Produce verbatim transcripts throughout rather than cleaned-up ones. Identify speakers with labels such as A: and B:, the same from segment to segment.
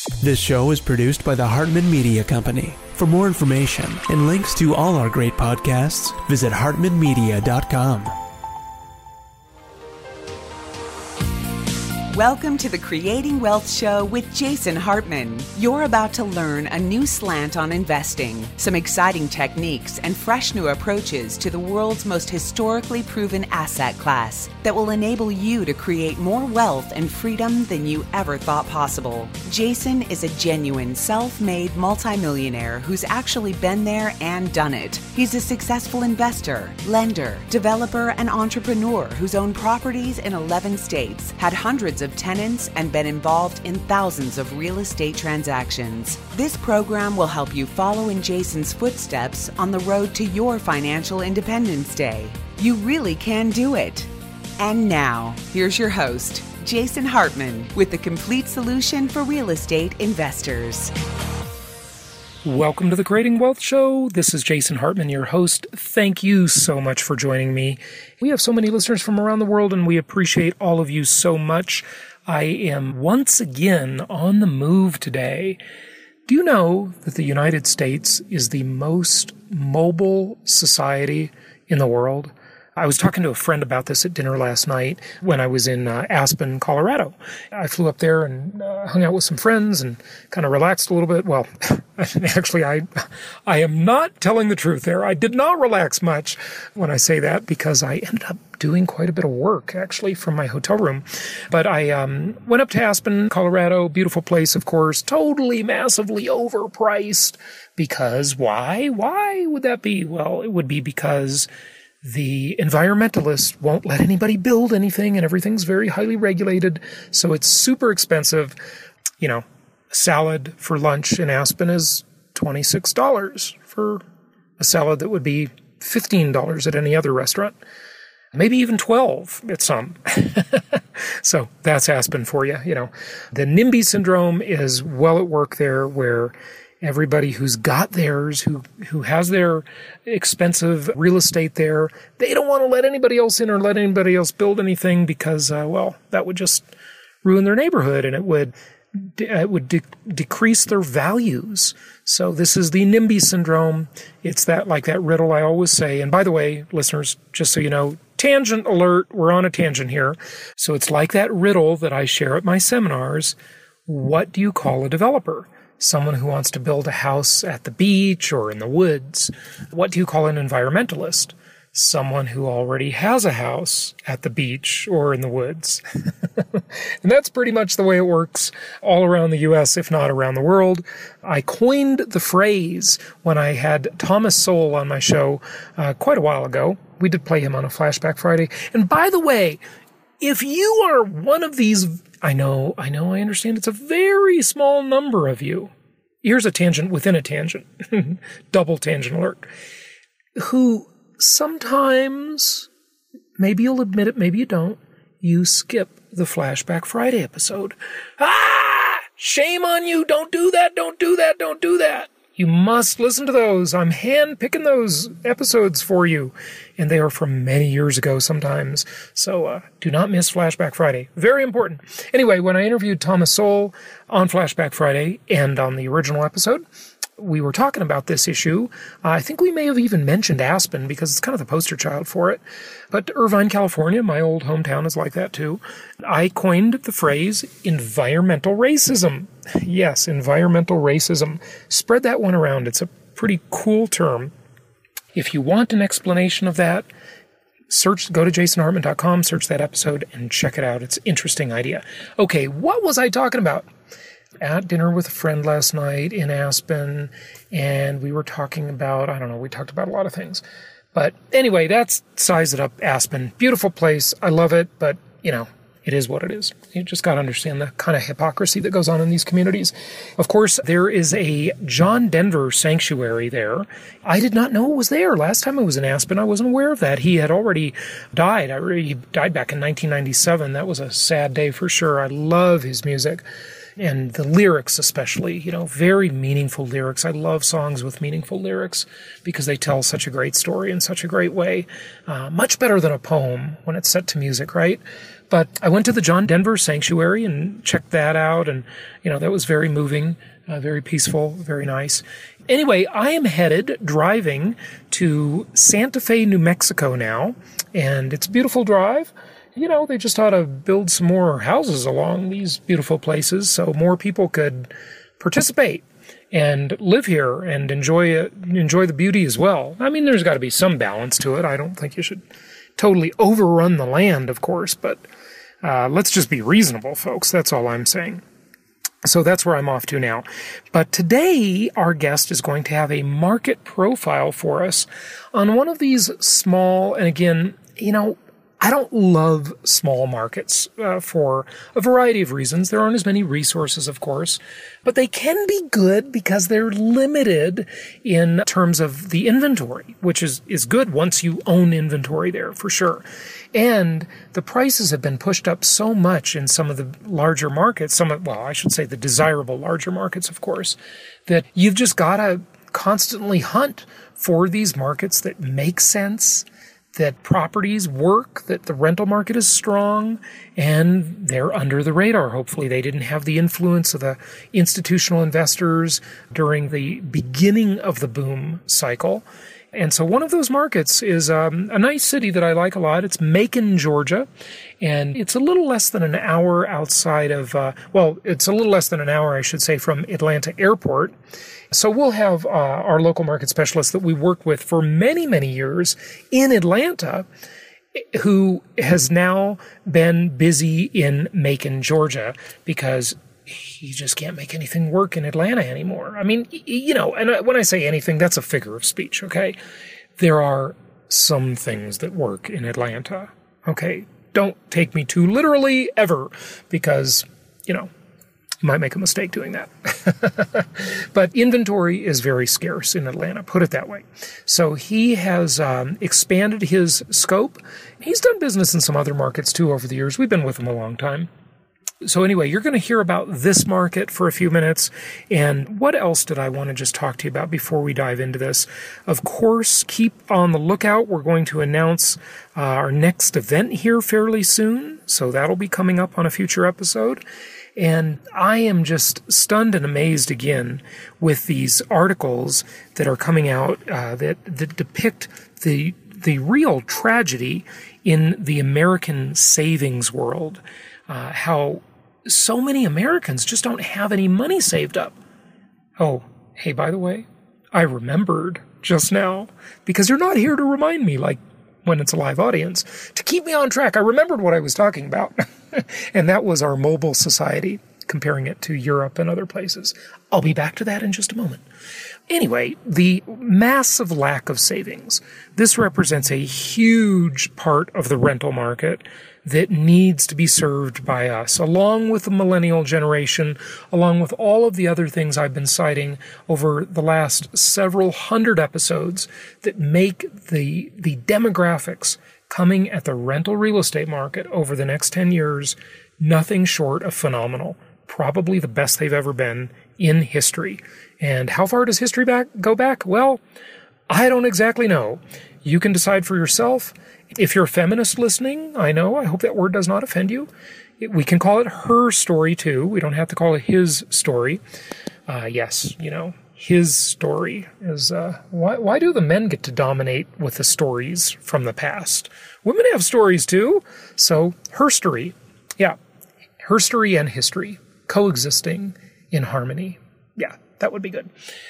A: This show is produced by the Hartman Media Company. For more information and links to all our great podcasts, visit hartman media dot com.
B: Welcome to the Creating Wealth Show with Jason Hartman. You're about to learn a new slant on investing, some exciting techniques, and fresh new approaches to the world's most historically proven asset class that will enable you to create more wealth and freedom than you ever thought possible. Jason is a genuine self-made multimillionaire who's actually been there and done it. He's a successful investor, lender, developer, and entrepreneur who's owned properties in eleven states, had hundreds of tenants, and been involved in thousands of real estate transactions. This program will help you follow in Jason's footsteps on the road to your financial independence day. You really can do it. And now, here's your host, Jason Hartman, with the complete solution for real estate investors.
C: Welcome to the Creating Wealth Show. This is Jason Hartman, your host. Thank you so much for joining me. We have so many listeners from around the world, and we appreciate all of you so much. I am once again on the move today. Do you know that the United States is the most mobile society in the world? I was talking to a friend about this at dinner last night when I was in uh, Aspen, Colorado. I flew up there and uh, hung out with some friends and kind of relaxed a little bit. Well, actually, I I am not telling the truth there. I did not relax much when I say that because I ended up doing quite a bit of work, actually, from my hotel room. But I um, went up to Aspen, Colorado, beautiful place, of course, totally massively overpriced. Because why? Why would that be? Well, it would be because the environmentalists won't let anybody build anything, and everything's very highly regulated, so it's super expensive. You know, salad for lunch in Aspen is twenty-six dollars for a salad that would be fifteen dollars at any other restaurant. Maybe even twelve at some. So that's Aspen for you. You know, the NIMBY syndrome is well at work there, where everybody who's got theirs, who who has their expensive real estate there, they don't want to let anybody else in or let anybody else build anything because, uh, well, that would just ruin their neighborhood and it would it would de- decrease their values. So this is the NIMBY syndrome. It's that like that riddle I always say. And by the way, listeners, just so you know, tangent alert, we're on a tangent here. So it's like that riddle that I share at my seminars. What do you call a developer? Someone who wants to build a house at the beach or in the woods. What do you call an environmentalist? Someone who already has a house at the beach or in the woods. And that's pretty much the way it works all around the U S, if not around the world. I coined the phrase when I had Thomas Sowell on my show uh, quite a while ago. We did play him on a Flashback Friday. And by the way, if you are one of these, I know, I know, I understand it's a very small number of you. Here's a tangent within a tangent. Double tangent alert. Who sometimes, maybe you'll admit it, maybe you don't, you skip the Flashback Friday episode. Ah! Shame on you! Don't do that! Don't do that! Don't do that! You must listen to those. I'm hand-picking those episodes for you. And they are from many years ago sometimes. So uh, do not miss Flashback Friday. Very important. Anyway, when I interviewed Thomas Sowell on Flashback Friday and on the original episode, we were talking about this issue. Uh, I think we may have even mentioned Aspen because it's kind of the poster child for it. But Irvine, California, my old hometown, is like that too. I coined the phrase environmental racism. Yes, environmental racism. Spread that one around. It's a pretty cool term. If you want an explanation of that, search, go to jason hartman dot com, search that episode, and check it out. It's an interesting idea. Okay, what was I talking about? At dinner with a friend last night in Aspen, and we were talking about, I don't know, we talked about a lot of things. But anyway, that's Size It Up Aspen. Beautiful place. I love it, but, you know, it is what it is. You just got to understand the kind of hypocrisy that goes on in these communities. Of course, there is a John Denver sanctuary there. I did not know it was there. Last time I was in Aspen, I wasn't aware of that. He had already died. I, he died back in nineteen ninety-seven. That was a sad day for sure. I love his music. and the lyrics especially, you know, very meaningful lyrics. I love songs with meaningful lyrics because they tell such a great story in such a great way. Uh, much better than a poem when it's set to music, right? But I went to the John Denver Sanctuary and checked that out, and, you know, that was very moving, uh, very peaceful, very nice. Anyway, I am headed, driving to Santa Fe, New Mexico now, and it's a beautiful drive. You know, they just ought to build some more houses along these beautiful places so more people could participate and live here and enjoy it, enjoy the beauty as well. I mean, there's got to be some balance to it. I don't think you should totally overrun the land, of course, but uh, let's just be reasonable, folks. That's all I'm saying. So that's where I'm off to now. But today, our guest is going to have a market profile for us on one of these small, and again, you know, I don't love small markets uh, for a variety of reasons. There aren't as many resources, of course, but they can be good because they're limited in terms of the inventory, which is, is good once you own inventory there, for sure. And the prices have been pushed up so much in some of the larger markets, some of, well, I should say the desirable larger markets, of course, that you've just got to constantly hunt for these markets that make sense, that properties work, that the rental market is strong, and they're under the radar. Hopefully they didn't have the influence of the institutional investors during the beginning of the boom cycle. And so one of those markets is um, a nice city that I like a lot. It's Macon, Georgia, and it's a little less than an hour outside of, uh, well, it's a little less than an hour, I should say, from Atlanta Airport. So we'll have uh, our local market specialist that we worked with for many, many years in Atlanta, who has now been busy in Macon, Georgia, because he just can't make anything work in Atlanta anymore. I mean, you know, and when I say anything, that's a figure of speech, okay? There are some things that work in Atlanta, okay? Don't take me too literally ever, because, you know, you might make a mistake doing that. But inventory is very scarce in Atlanta, put it that way. So he has um, expanded his scope. He's done business in some other markets too over the years. We've been with him a long time. So anyway, you're going to hear about this market for a few minutes. And what else did I want to just talk to you about before we dive into this? Of course, keep on the lookout. We're going to announce uh, our next event here fairly soon. So that'll be coming up on a future episode. And I am just stunned and amazed again with these articles that are coming out uh, that, that depict the the real tragedy in the American savings world. Uh, how so many Americans just don't have any money saved up. Oh, hey, by the way, I remembered just now, because you're not here to remind me like when it's a live audience, to keep me on track. I remembered what I was talking about, and that was our mobile society, comparing it to Europe and other places. I'll be back to that in just a moment. Anyway, the massive lack of savings. This represents a huge part of the rental market that needs to be served by us, along with the millennial generation, along with all of the other things I've been citing over the last several hundred episodes that make the, the demographics coming at the rental real estate market over the next ten years nothing short of phenomenal. Probably the best they've ever been in history. And how far does history back go back? Well, I don't exactly know. You can decide for yourself. If you're a feminist listening, I know, I hope that word does not offend you. We can call it her story too. We don't have to call it his story. Uh, yes, you know, his story is, uh, why, why do the men get to dominate with the stories from the past? Women have stories too. So her story. Yeah. Her story and history coexisting in harmony. Yeah, that would be good.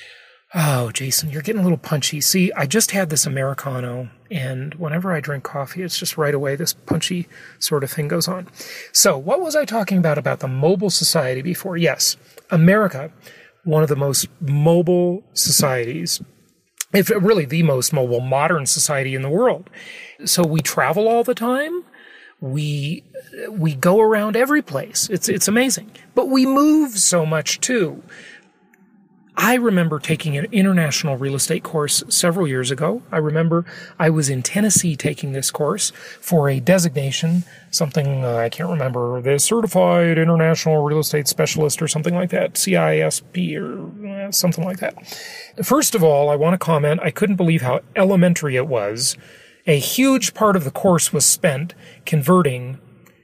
C: Oh, Jason, you're getting a little punchy. See, I just had this Americano, and whenever I drink coffee, it's just right away this punchy sort of thing goes on. So what was I talking about, about the mobile society before? Yes, America, one of the most mobile societies, if really the most mobile modern society in the world. So we travel all the time. We we go around every place. It's it's amazing. But we move so much too. I remember taking an international real estate course several years ago. I remember I was in Tennessee taking this course for a designation, something uh, I can't remember, the Certified International Real Estate Specialist or something like that, C I S P or uh, something like that. First of all, I want to comment, I couldn't believe how elementary it was. A huge part of the course was spent converting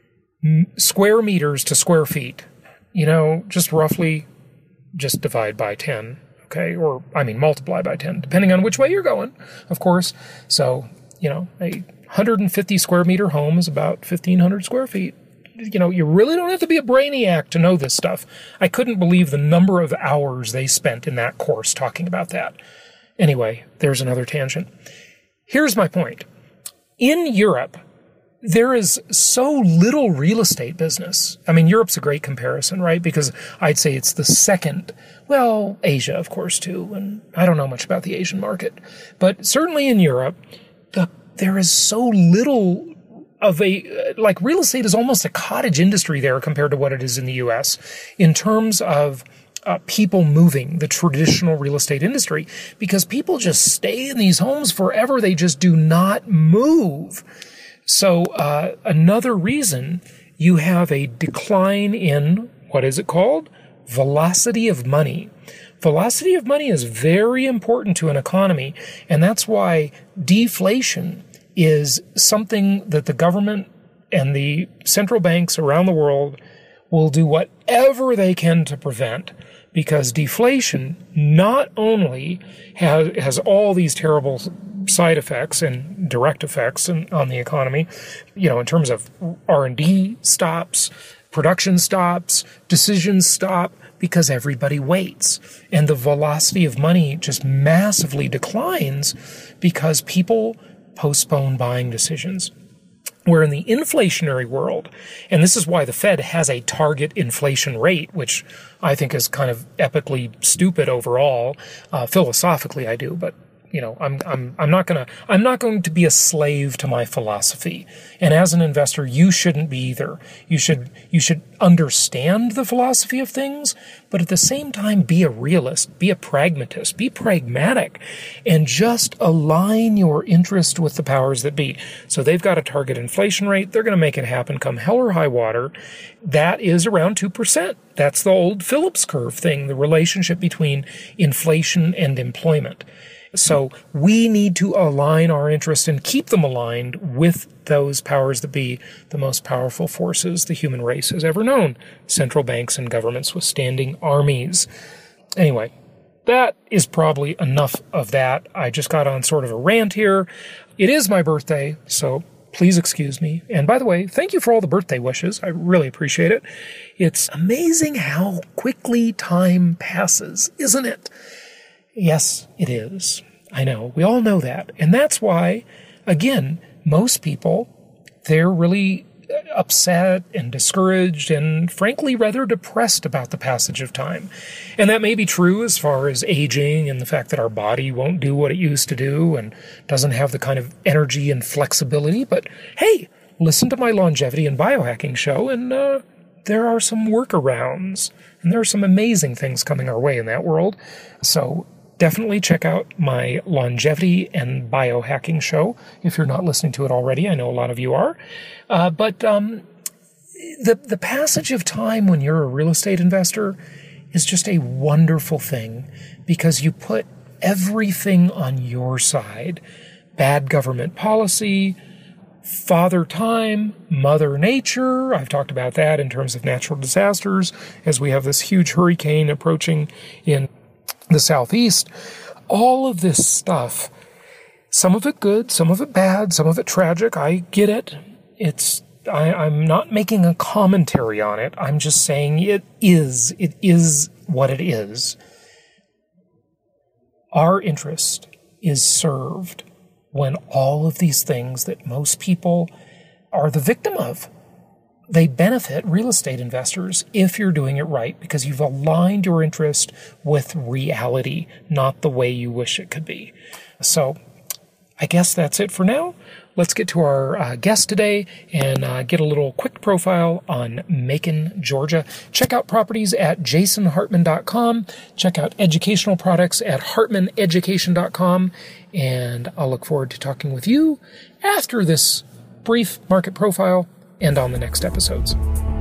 C: m- square meters to square feet. You know, just roughly just divide by ten, okay? Or, I mean, multiply by ten, depending on which way you're going, of course. So, you know, a one hundred fifty square meter home is about fifteen hundred square feet. You know, you really don't have to be a brainiac to know this stuff. I couldn't believe the number of hours they spent in that course talking about that. Anyway, there's another tangent. Here's my point. In Europe, there is so little real estate business. I mean, Europe's a great comparison, right? Because I'd say it's the second, well, Asia, of course, too. And I don't know much about the Asian market. But certainly in Europe, the, there is so little of a, like real estate is almost a cottage industry there compared to what it is in the U S in terms of Uh, people moving, the traditional real estate industry, because people just stay in these homes forever. They just do not move. So uh, another reason you have a decline in, what is it called? Velocity of money. Velocity of money is very important to an economy, and that's why deflation is something that the government and the central banks around the world will do whatever they can to prevent, because deflation not only has, has all these terrible side effects and direct effects in, on the economy, you know, in terms of R and D stops, production stops, decisions stop, because everybody waits. And the velocity of money just massively declines because people postpone buying decisions. Where in the inflationary world, and this is why the Fed has a target inflation rate, which I think is kind of epically stupid overall. Uh, philosophically, I do, but you know, I'm I'm I'm not gonna I'm not going to be a slave to my philosophy. And as an investor, you shouldn't be either. You should you should understand the philosophy of things, but at the same time be a realist, be a pragmatist, be pragmatic, and just align your interest with the powers that be. So they've got a target inflation rate. They're going to make it happen come hell or high water. That is around two percent. That's the old Phillips curve thing, the relationship between inflation and employment. So we need to align our interests and keep them aligned with those powers that be, the most powerful forces the human race has ever known, central banks and governments with standing armies. Anyway, that is probably enough of that. I just got on sort of a rant here. It is my birthday, so please excuse me. And by the way, thank you for all the birthday wishes. I really appreciate it. It's amazing how quickly time passes, isn't it? Yes, it is. I know. We all know that. And that's why, again, most people, they're really upset and discouraged and, frankly, rather depressed about the passage of time. And that may be true as far as aging and the fact that our body won't do what it used to do and doesn't have the kind of energy and flexibility. But, hey, listen to my longevity and biohacking show, and uh, there are some workarounds. And there are some amazing things coming our way in that world. So definitely check out my longevity and biohacking show if you're not listening to it already. I know a lot of you are. Uh, but um, the the passage of time when you're a real estate investor is just a wonderful thing, because you put everything on your side. Bad government policy, Father Time, Mother Nature. I've talked about that in terms of natural disasters, as we have this huge hurricane approaching in the southeast. All of this stuff, some of it good, some of it bad, some of it tragic. I get it. It's I, I'm not making a commentary on it. I'm just saying it is. It is what it is. Our interest is served when all of these things that most people are the victim of, they benefit real estate investors if you're doing it right, because you've aligned your interest with reality, not the way you wish it could be. So I guess that's it for now. let's get to our uh, guest today and uh, get a little quick profile on Macon, Georgia. Check out properties at jason hartman dot com. Check out educational products at hartman education dot com. And I'll look forward to talking with you after this brief market profile and on the next episodes.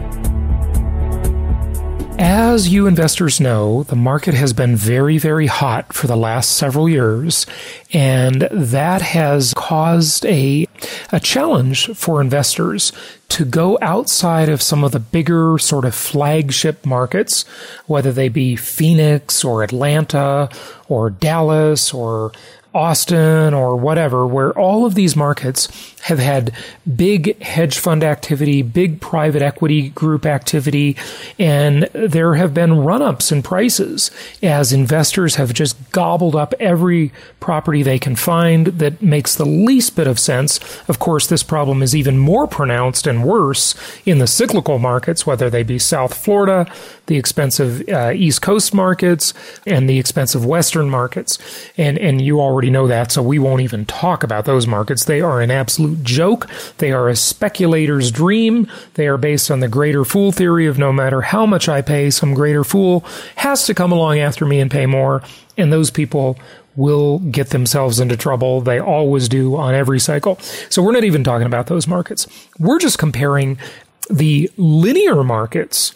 C: As you investors know, the market has been very, very hot for the last several years, and that has caused a, a challenge for investors to go outside of some of the bigger sort of flagship markets, whether they be Phoenix or Atlanta or Dallas or Austin or whatever, where all of these markets have had big hedge fund activity, big private equity group activity, and there have been run-ups in prices as investors have just gobbled up every property they can find that makes the least bit of sense. Of course, this problem is even more pronounced and worse in the cyclical markets, whether they be South Florida, the expensive uh, East Coast markets, and the expensive Western markets. And, and you already know that, so we won't even talk about those markets. They are an absolute joke. They are a speculator's dream. They are based on the greater fool theory of no matter how much I pay, some greater fool has to come along after me and pay more. And those people will get themselves into trouble. They always do on every cycle. So we're not even talking about those markets. We're just comparing the linear markets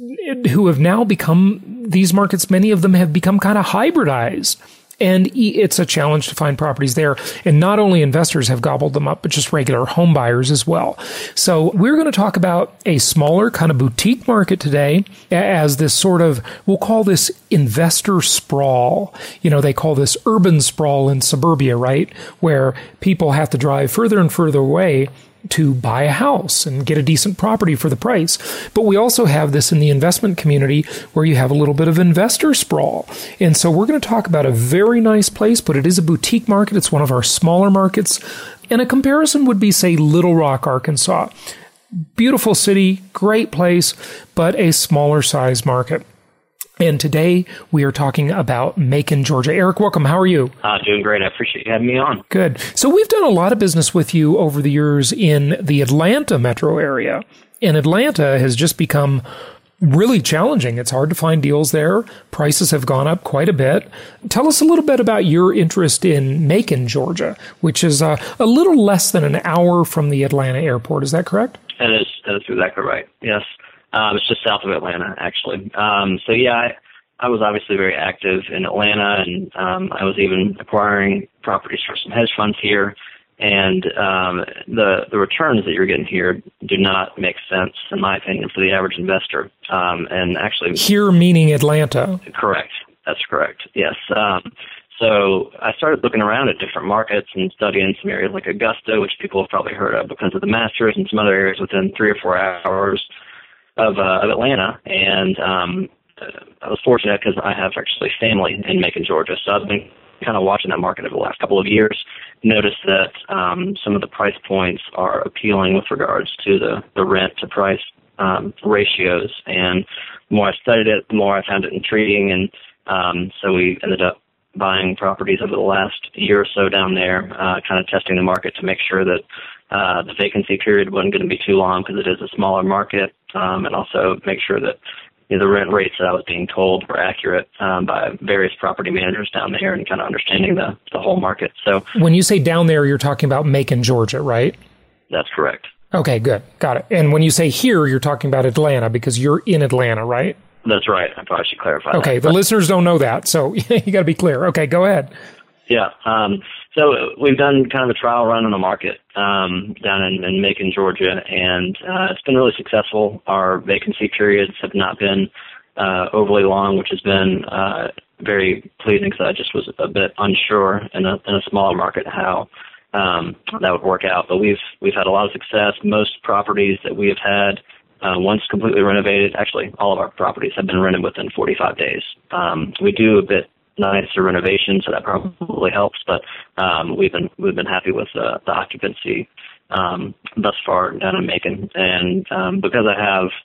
C: who have now become, these markets, many of them have become kind of hybridized. And it's a challenge to find properties there. And not only investors have gobbled them up, but just regular home buyers as well. So we're going to talk about a smaller kind of boutique market today as this sort of, we'll call this investor sprawl. You know, they call this urban sprawl in suburbia, right? Where people have to drive further and further away to buy a house and get a decent property for the price. But we also have this in the investment community where you have a little bit of investor sprawl. And so we're going to talk about a very nice place, but it is a boutique market. It's one of our smaller markets. And a comparison would be, say, Little Rock, Arkansas. Beautiful city, great place, but a smaller size market. And today we are talking about Macon, Georgia. Eric, welcome. How are you?
D: Uh, doing great. I appreciate you having me on.
C: Good. So we've done a lot of business with you over the years in the Atlanta metro area. And Atlanta has just become really challenging. It's hard to find deals there. Prices have gone up quite a bit. Tell us a little bit about your interest in Macon, Georgia, which is uh, a little less than an hour from the Atlanta airport. Is that correct?
D: That is, that is exactly right. Yes. Um, it's just south of Atlanta, actually. Um, so, yeah, I, I was obviously very active in Atlanta, and um, I was even acquiring properties for some hedge funds here. And um, the the returns that you're getting here do not make sense, in my opinion, for the average investor. Um, and actually,
C: here meaning Atlanta.
D: Correct. That's correct. Yes. Um, so I started looking around at different markets and studying some areas like Augusta, which people have probably heard of because of the Masters, and some other areas within three or four hours of, uh, of Atlanta. And um, I was fortunate because I have actually family in Macon, Georgia. So I've been kind of watching that market over the last couple of years. Noticed that um, some of the price points are appealing with regards to the, the rent to price um, ratios. And the more I studied it, the more I found it intriguing. And um, so we ended up buying properties over the last year or so down there, uh, kind of testing the market to make sure that uh, the vacancy period wasn't going to be too long because it is a smaller market, um, and also make sure that you know, the rent rates that I was being told were accurate um, by various property managers down there, and kind of understanding the, the whole market. So
C: when you say down there, you're talking about Macon, Georgia, right?
D: That's correct.
C: Okay, good. Got it. And when you say here, you're talking about Atlanta because you're in Atlanta, right?
D: That's right. I probably should clarify that.
C: Okay, the
D: but,
C: listeners don't know that, so you got to be clear. Okay, go ahead.
D: Yeah. Um, so we've done kind of a trial run on the market um, down in, in Macon, Georgia, and uh, it's been really successful. Our vacancy periods have not been uh, overly long, which has been uh, very pleasing because I just was a bit unsure in a, in a smaller market how um, that would work out. But we've we've had a lot of success. Most properties that we have had, Uh, once completely renovated, actually all of our properties have been rented within forty-five days. Um, we do a bit nicer renovation, so that probably helps, but um, we've been we've been happy with uh, the occupancy um, thus far down in Macon. And um, because I have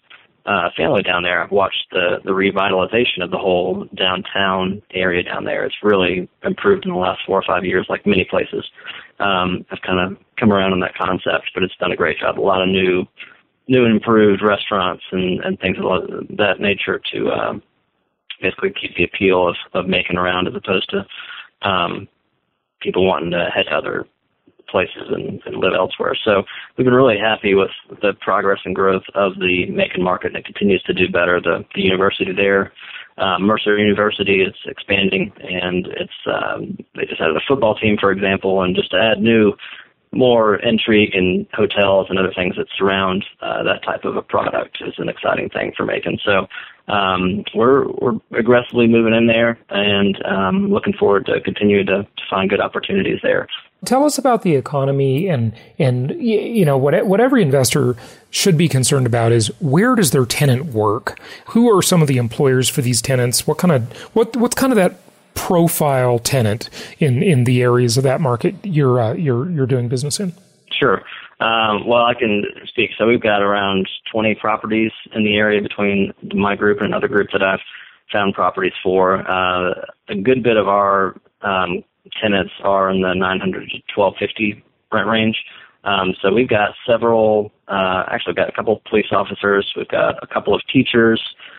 D: uh, family down there, I've watched the, the revitalization of the whole downtown area down there. It's really improved in the last four or five years, like many places. Um, I've kind of come around on that concept, but it's done a great job. A lot of new, new and improved restaurants and, and things of that nature to um, basically keep the appeal of, of Macon around, as opposed to um, people wanting to head to other places and, and live elsewhere. So we've been really happy with the progress and growth of the Macon market, and it continues to do better. The, the university there, uh, Mercer University, is expanding, and it's um, they just added a football team, for example, and just to add new, more intrigue and hotels and other things that surround uh, that type of a product is an exciting thing for Macon. So um, we're we're aggressively moving in there, and um, looking forward to continue to, to find good opportunities there.
C: Tell us about the economy, and, and you know, what, what every investor should be concerned about is, where does their tenant work? Who are some of the employers for these tenants? What kind of what what's kind of that profile tenant in, in the areas of that market you're uh, you're you're doing business in?
D: Sure. Um, well, I can speak. So we've got around twenty properties in the area between my group and another group that I've found properties for. Uh, a good bit of our um, tenants are in the nine hundred to twelve fifty rent range. Um, so we've got several, uh, actually we've got a couple of police officers, we've got a couple of teachers,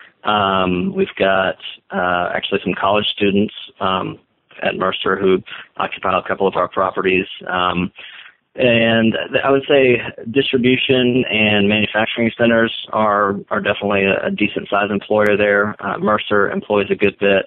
D: um, we've got uh, actually some college students um, at Mercer who occupy a couple of our properties. Um, and I would say distribution and manufacturing centers are, are definitely a, a decent size employer there. Uh, Mercer employs a good bit.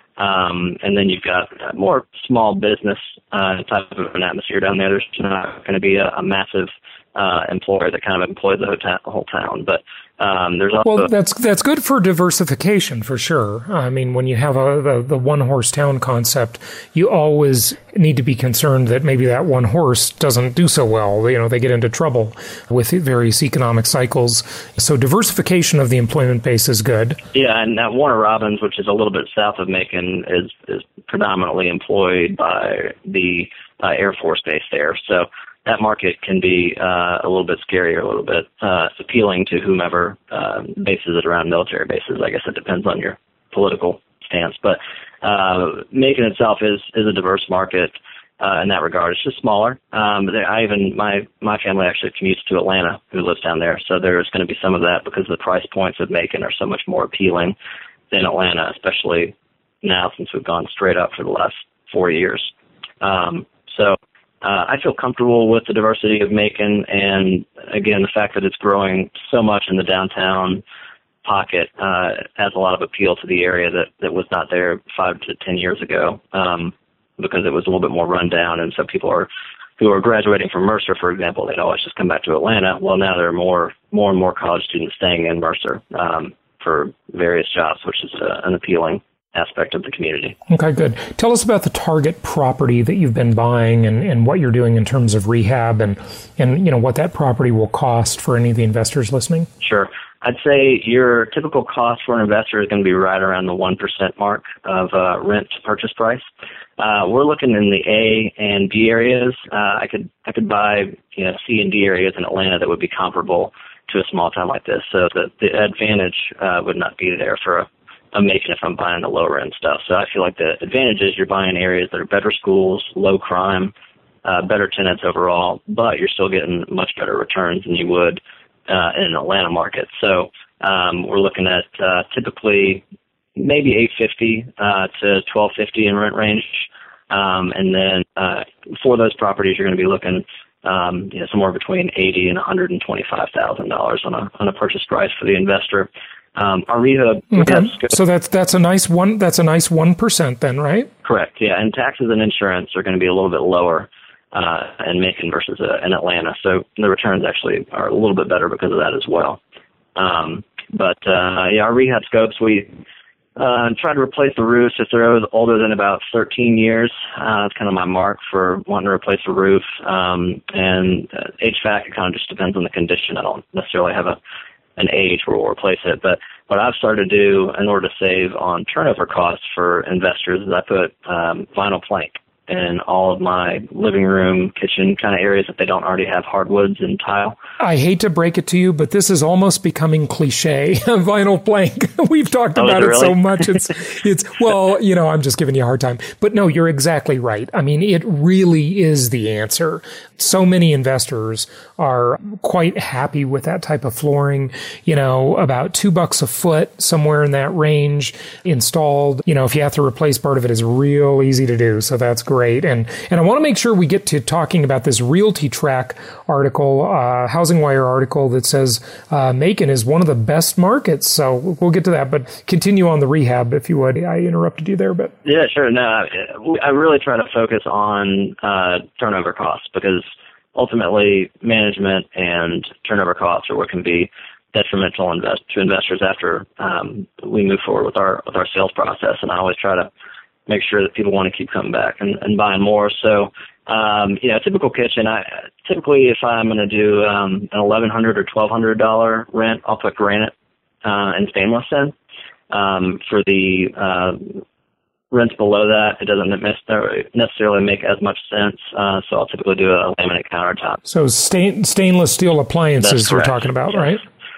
D: Um, and then you've got more small business uh, type of an atmosphere down there. There's not going to be a, a massive uh, employer that kind of employs the whole, ta- the whole town. But um, there's also...
C: Well, that's that's good for diversification, for sure. I mean, when you have a, the, the one-horse town concept, you always need to be concerned that maybe that one horse doesn't do so well. You know, they get into trouble with various economic cycles. So diversification of the employment base is good.
D: Yeah, and uh, Warner Robins, which is a little bit south of Macon, is, is predominantly employed by the uh, Air Force Base there. So that market can be uh, a little bit scary or a little bit uh, appealing to whomever uh, bases it around military bases. I guess it depends on your political stance. But uh, Macon itself is, is a diverse market uh, in that regard. It's just smaller. Um, I even my my family actually commutes to Atlanta, who lives down there. So there's going to be some of that because the price points of Macon are so much more appealing than Atlanta, especially now since we've gone straight up for the last four years. Um, so Uh, I feel comfortable with the diversity of Macon, and again, the fact that it's growing so much in the downtown pocket uh, adds a lot of appeal to the area that, that was not there five to ten years ago, um, because it was a little bit more run down, and so people are who are graduating from Mercer, for example, they'd always just come back to Atlanta. Well, now there are more more and more college students staying in Mercer um, for various jobs, which is uh, an appealing aspect of the community.
C: Okay, good. Tell us about the target property that you've been buying, and, and what you're doing in terms of rehab, and, and you know what that property will cost for any of the investors listening.
D: Sure. I'd say your typical cost for an investor is going to be right around the one percent mark of uh, rent to purchase price. Uh, we're looking in the A and B areas. Uh, I could I could buy you know C and D areas in Atlanta that would be comparable to a small town like this. So the, the advantage uh, would not be there for a I'm making if I'm buying the lower end stuff. So I feel like the advantage is you're buying areas that are better schools, low crime, uh, better tenants overall, but you're still getting much better returns than you would uh, in an Atlanta market. So um, we're looking at uh, typically maybe eight fifty uh, to twelve fifty in rent range, um, and then uh, for those properties you're going to be looking um, you know, somewhere between eighty and one hundred twenty-five thousand dollars on a on a purchase price for the investor. Um, our rehab,
C: okay. So that's that's a nice one. That's a nice one percent then, right?
D: Correct. Yeah, and taxes and insurance are going to be a little bit lower uh, in Macon versus uh, in Atlanta. So the returns actually are a little bit better because of that as well. Um, but uh, yeah, our rehab scopes, we uh, try to replace the roofs if they're older than about thirteen years. Uh, that's kind of my mark for wanting to replace the roof. Um, and uh, H V A C, it kind of just depends on the condition. I don't necessarily have a an age where we'll replace it. But what I've started to do in order to save on turnover costs for investors is I put um, vinyl plank in all of my living room, kitchen kind of areas if they don't already have hardwoods and tile.
C: I hate to break it to you, but this is almost becoming cliche. Vinyl plank. We've talked
D: oh,
C: about it,
D: it really?
C: so much. It's, it's, well, you know, I'm just giving you a hard time. But no, you're exactly right. I mean, it really is the answer. So many investors are quite happy with that type of flooring, you know, about two bucks a foot, somewhere in that range installed. You know, if you have to replace part of it, is real easy to do. So that's great. And, and I want to make sure we get to talking about this Realty Track article, uh, Housing Wire article that says, uh, Macon is one of the best markets. So we'll get to that, but continue on the rehab if you would. I interrupted you there, but.
D: Yeah, sure. No, I really try to focus on, uh, turnover costs because ultimately, management and turnover costs are what can be detrimental invest, to investors after um, we move forward with our with our sales process. And I always try to make sure that people want to keep coming back and, and buying more. So, um, you know, a typical kitchen, I typically if I'm going to do um, an eleven hundred dollars or twelve hundred dollars rent, I'll put granite uh, and stainless in. Um, for the uh, rents below that, it doesn't necessarily make as much sense, uh, so I'll typically do a laminate countertop.
C: So stain, stainless steel appliances we're talking about,
D: yes.
C: right?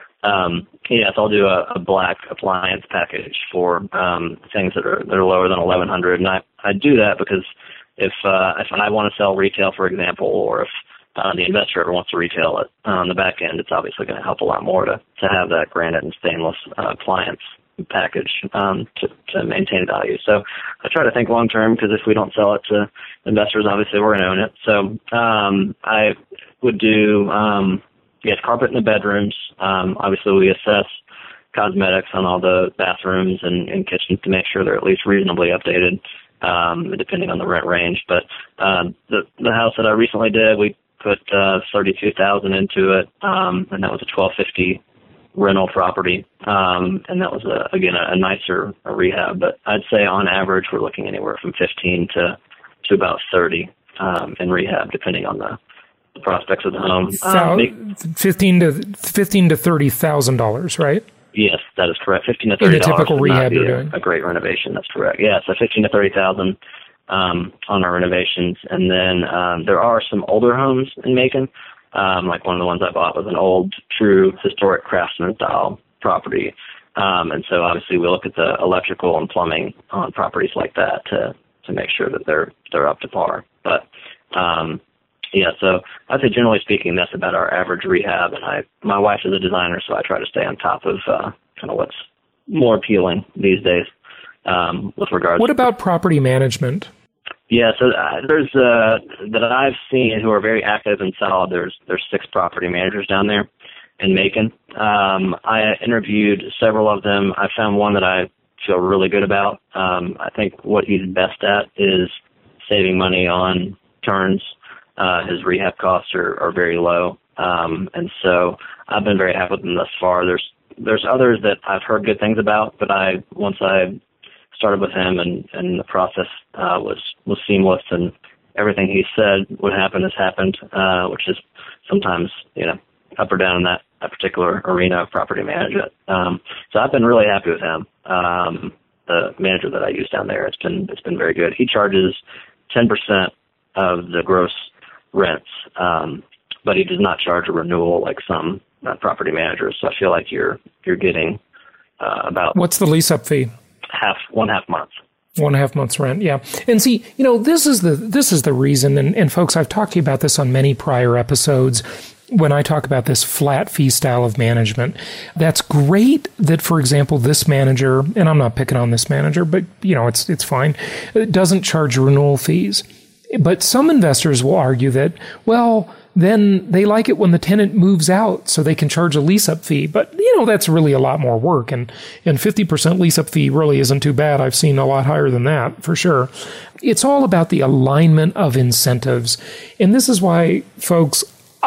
D: Um, yes, I'll do a, a black appliance package for um, things that are that are lower than eleven hundred, and I, I do that because if uh, if I want to sell retail, for example, or if uh, the investor ever wants to retail it uh, on the back end, it's obviously going to help a lot more to, to have that granite and stainless uh, appliance package um, to, to maintain value. So I try to think long term because if we don't sell it to investors, obviously we're going to own it. So um, I would do um, yes, carpet in the bedrooms. Um, obviously we assess cosmetics on all the bathrooms and, and kitchens to make sure they're at least reasonably updated, um, depending on the rent range. But um, the the house that I recently did, we put uh, thirty-two thousand dollars into it, um, and that was a twelve fifty rental property, um, and that was, a, again, a, a nicer a rehab. But I'd say on average we're looking anywhere from fifteen to to about thirty um, in rehab, depending on the, the prospects of the home. Um, they,
C: fifteen to fifteen to thirty thousand dollars, right?
D: Yes, that is correct. Fifteen to thirty dollars.
C: In the typical rehab you're doing.
D: A great renovation. That's correct. Yeah, so fifteen to thirty thousand um, on our renovations, and then um, there are some older homes in Macon. Um, like one of the ones I bought was an old, true, historic craftsman-style property. Um, and so obviously we look at the electrical and plumbing on properties like that to, to make sure that they're they're up to par. But, um, yeah, so I'd say generally speaking, that's about our average rehab. And I, my wife is a designer, so I try to stay on top of uh, kind of what's more appealing these days um, with regards
C: What
D: to...
C: about property management?
D: Yeah, so uh, there's uh, that I've seen who are very active and solid. There's there's six property managers down there in Macon. Um, I interviewed several of them. I found one that I feel really good about. Um, I think what he's best at is saving money on turns. Uh, his rehab costs are, are very low, um, and so I've been very happy with him thus far. There's there's others that I've heard good things about, but I once I started with him, and, and the process uh, was, was seamless, and everything he said would happen has happened, uh, which is sometimes, you know, up or down in that, that particular arena of property management. Um, so I've been really happy with him. Um, the manager that I use down there, it's been it's been very good. He charges ten percent of the gross rents, um, but he does not charge a renewal like some uh, property managers. So I feel like you're you're getting uh, about...
C: What's the lease-up fee?
D: Half, one half month.
C: One and a half months rent, yeah. And see, you know, this is the this is the reason, and, and folks, I've talked to you about this on many prior episodes when I talk about this flat fee style of management. That's great that, for example, this manager, and I'm not picking on this manager, but, you know, it's it's fine, it doesn't charge renewal fees. But some investors will argue that, well, then they like it when the tenant moves out so they can charge a lease-up fee. But, you know, that's really a lot more work. And, and fifty percent lease-up fee really isn't too bad. I've seen a lot higher than that, for sure. It's all about the alignment of incentives. And this is why, folks,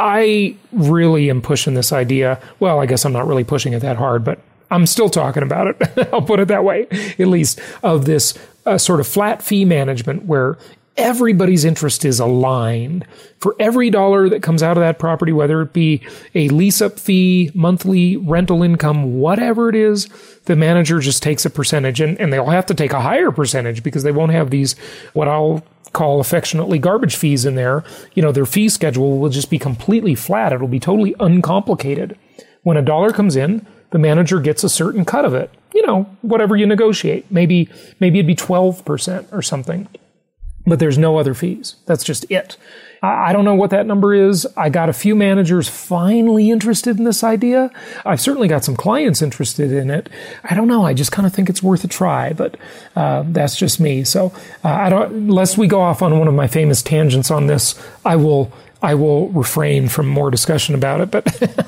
C: I really am pushing this idea. Well, I guess I'm not really pushing it that hard, but I'm still talking about it. I'll put it that way, at least, of this uh, sort of flat fee management where everybody's interest is aligned. For every dollar that comes out of that property, whether it be a lease-up fee, monthly rental income, whatever it is, the manager just takes a percentage, and, and they'll have to take a higher percentage because they won't have these, what I'll call affectionately garbage fees in there, you know, their fee schedule will just be completely flat. It'll be totally uncomplicated. When a dollar comes in, the manager gets a certain cut of it. You know, whatever you negotiate. Maybe, maybe it'd be twelve percent or something. But there's no other fees. That's just it. I don't know what that number is. I got a few managers finally interested in this idea. I've certainly got some clients interested in it. I don't know. I just kind of think it's worth a try, but uh, that's just me. So uh, I don't. Lest we go off on one of my famous tangents on this, I will. I will refrain from more discussion about it. But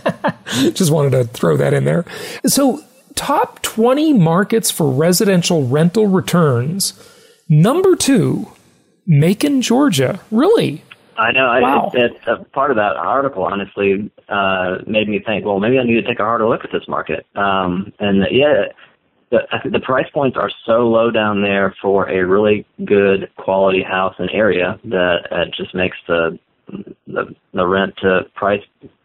C: just wanted to throw that in there. So top twenty markets for residential rental returns. Number two, Macon, Georgia. Really?
D: I know.
C: Wow.
D: I, it, it, uh, part of that article, honestly, uh, made me think, well, maybe I need to take a harder look at this market. Um, and, yeah, the, the price points are so low down there for a really good quality house and area that it just makes the the, the rent to price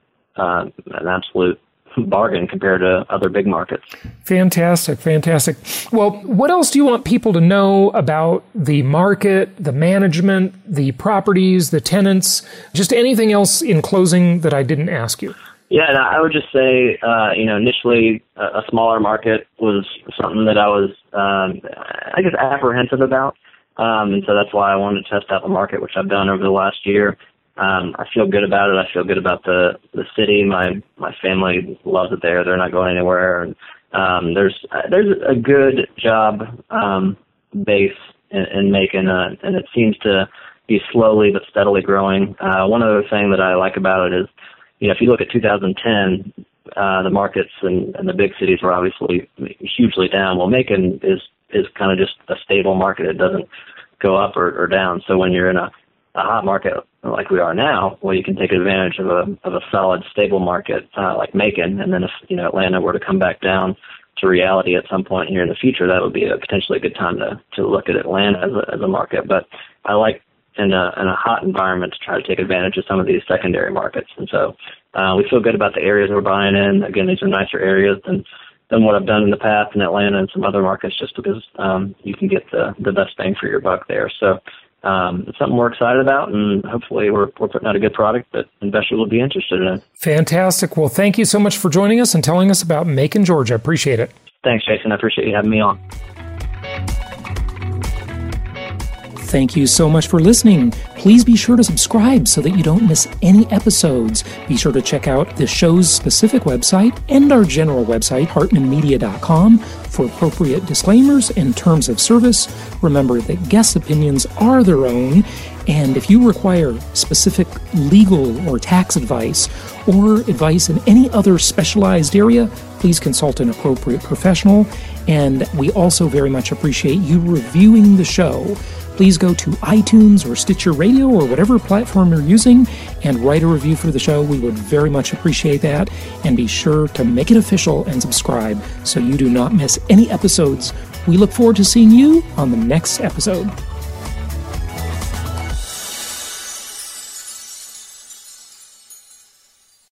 D: uh, an absolute bargain compared to other big markets.
C: Fantastic, fantastic. Well, what else do you want people to know about the market, the management, the properties, the tenants, just anything else in closing that I didn't ask you?
D: Yeah, and I would just say, uh, you know, initially a, a smaller market was something that I was, um, I guess, apprehensive about. Um, and so that's why I wanted to test out the market, which I've done over the last year. Um, I feel good about it. I feel good about the, the city. My, my family loves it there. They're not going anywhere. And, um, there's, there's a good job, um, base in, in Macon, uh, and it seems to be slowly but steadily growing. Uh, one other thing that I like about it is, you know, if you look at two thousand ten, uh, the markets and, and the big cities were obviously hugely down. Well, Macon is, is kind of just a stable market. It doesn't go up or, or down. So when you're in a, a hot market like we are now, well, you can take advantage of a of a solid, stable market uh, like Macon, and then if you know Atlanta were to come back down to reality at some point here in the future, that would be a potentially a good time to to look at Atlanta as a, as a market. But I like in a in a hot environment to try to take advantage of some of these secondary markets, and so uh, we feel good about the areas we're buying in. Again, these are nicer areas than than what I've done in the past in Atlanta and some other markets, just because um, you can get the the best bang for your buck there. So. Um, it's something we're excited about, and hopefully we're, we're putting out a good product that investors will be interested in.
C: Fantastic. Well, thank you so much for joining us and telling us about Macon, Georgia. Appreciate it.
D: Thanks, Jason. I appreciate you having me on.
C: Thank you so much for listening. Please be sure to subscribe so that you don't miss any episodes. Be sure to check out the show's specific website and our general website, hartman media dot com, for appropriate disclaimers and terms of service. Remember that guest opinions are their own, and if you require specific legal or tax advice or advice in any other specialized area, please consult an appropriate professional. And we also very much appreciate you reviewing the show. Please go to iTunes or Stitcher Radio or whatever platform you're using and write a review for the show. We would very much appreciate that. And be sure to make it official and subscribe so you do not miss any episodes. We look forward to seeing you on the next episode.